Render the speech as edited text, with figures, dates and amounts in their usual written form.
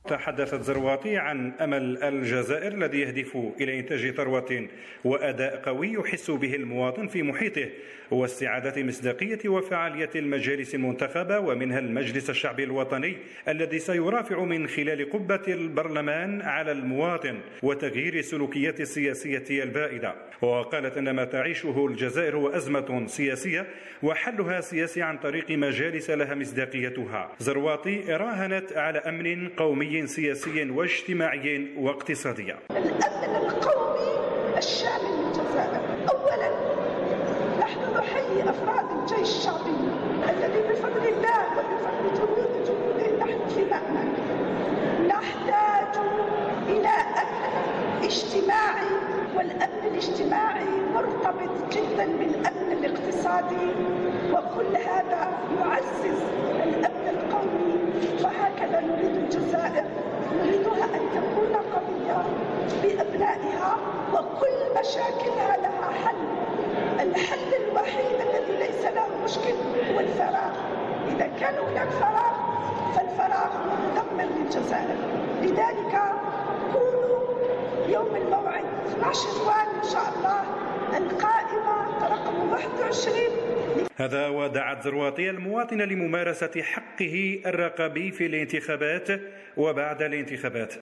تحدثت زرواطي عن أمل الجزائر الذي يهدف إلى إنتاج ثروة وأداء قوي يحس به المواطن في محيطه، واستعادة مصداقية وفعالية المجالس المنتخبة ومنها المجلس الشعبي الوطني الذي سيرافع من خلال قبة البرلمان على المواطن وتغيير السلوكيات السياسية البائدة. وقالت أن ما تعيشه الجزائر هو أزمة سياسية وحلها سياسي عن طريق مجالس لها مصداقيتها. زرواطي راهنت على أمن قومي سياسي واجتماعي واقتصادي. الأمن القومي الشامل للجزائر. أولا نحن نحيي أفراد الجيش الشعبي الذي بفضل الله وبفضل جنوده نحن في مأمن. نحتاج إلى أمن اجتماعي، والأمن الاجتماعي مرتبط جدا بالأمن الاقتصادي، وكل هذا يعزز الأمن القومي. وهكذا نريد الجزائر، نريدها أن تكون قوية بأبنائها وكل مشاكلها لها حل. الحل الوحيد الذي ليس له مشكل هو الفراغ. إذا كان هناك فراغ فالفراغ مدمر للجزائر. لذلك كونوا يوم الموعد 12 جوان إن شاء الله القائمة رقم 21. هذا ودعت زرواطي المواطن لممارسة حقه الرقابي في الانتخابات وبعد الانتخابات.